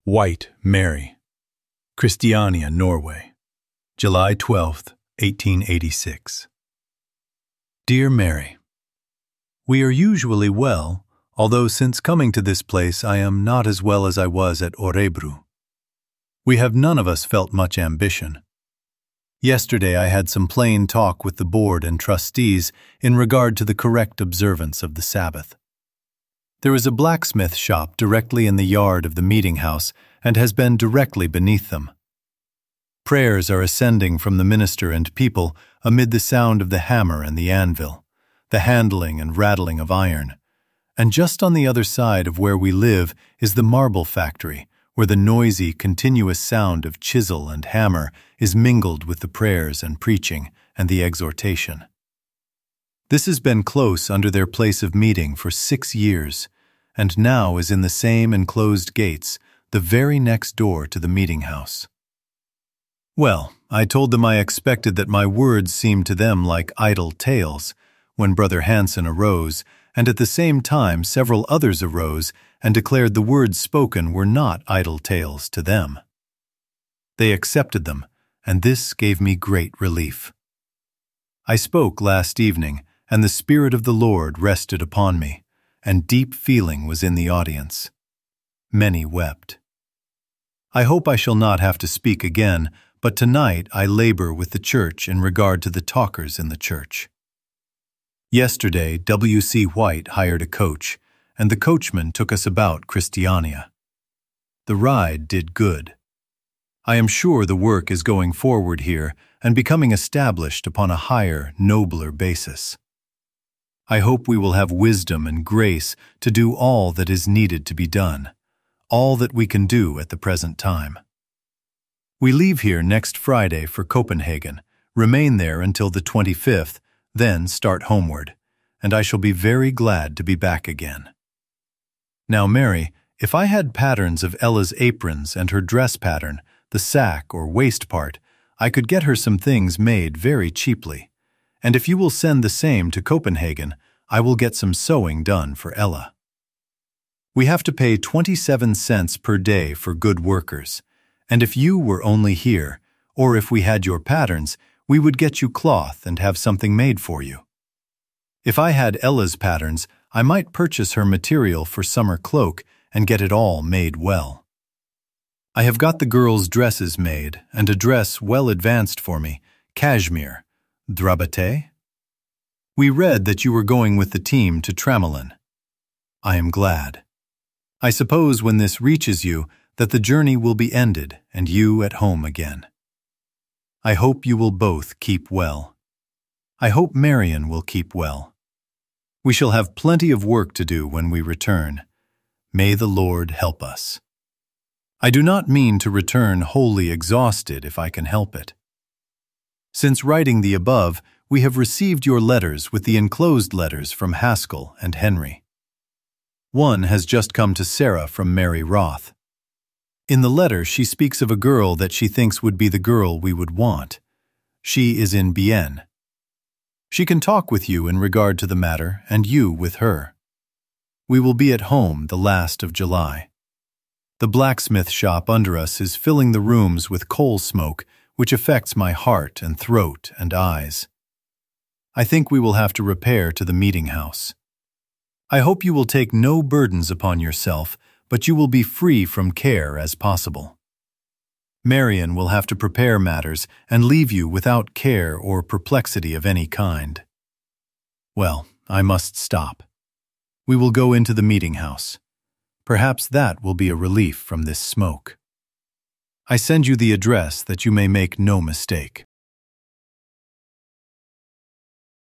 White, Mary. Christiania, Norway. July 12th, 1886. Dear Mary, we are usually well, although since coming to this place I am not as well as I was at Örebro. We have none of us felt much ambition. Yesterday I had some plain talk with the board and trustees in regard to the correct observance of the Sabbath. There is a blacksmith shop directly in the yard of the meeting house and has been directly beneath them. Prayers are ascending from the minister and people amid the sound of the hammer and the anvil, the handling and rattling of iron, and just on the other side of where we live is the marble factory, where the noisy, continuous sound of chisel and hammer is mingled with the prayers and preaching and the exhortation. This has been close under their place of meeting for 6 years, and now is in the same enclosed gates, the very next door to the meeting house. Well, I told them I expected that my words seemed to them like idle tales, when Brother Hansen arose, and at the same time several others arose and declared the words spoken were not idle tales to them. They accepted them, and this gave me great relief. I spoke last evening, and the Spirit of the Lord rested upon me, and deep feeling was in the audience. Many wept. I hope I shall not have to speak again, but tonight I labor with the church in regard to the talkers in the church. Yesterday, W.C. White hired a coach, and the coachman took us about Christiania. The ride did good. I am sure the work is going forward here and becoming established upon a higher, nobler basis. I hope we will have wisdom and grace to do all that is needed to be done, all that we can do at the present time. We leave here next Friday for Copenhagen, remain there until the 25th, then start homeward, and I shall be very glad to be back again. Now, Mary, if I had patterns of Ella's aprons and her dress pattern, the sack or waist part, I could get her some things made very cheaply. And if you will send the same to Copenhagen, I will get some sewing done for Ella. We have to pay 27 cents per day for good workers, and if you were only here, or if we had your patterns, we would get you cloth and have something made for you. If I had Ella's patterns, I might purchase her material for summer cloak and get it all made well. I have got the girls' dresses made and a dress well advanced for me, cashmere, drabate. We read that you were going with the team to Tramelin. I am glad. I suppose when this reaches you that the journey will be ended and you at home again. I hope you will both keep well. I hope Marion will keep well. We shall have plenty of work to do when we return. May the Lord help us. I do not mean to return wholly exhausted if I can help it. Since writing the above, we have received your letters with the enclosed letters from Haskell and Henry. One has just come to Sarah from Mary Roth. In the letter, she speaks of a girl that she thinks would be the girl we would want. She is in Bienne. She can talk with you in regard to the matter, and you with her. We will be at home the last of July. The blacksmith shop under us is filling the rooms with coal smoke, which affects my heart and throat and eyes. I think we will have to repair to the meeting house. I hope you will take no burdens upon yourself, but you will be free from care as possible. Marion will have to prepare matters and leave you without care or perplexity of any kind. Well, I must stop. We will go into the meeting house. Perhaps that will be a relief from this smoke. I send you the address that you may make no mistake.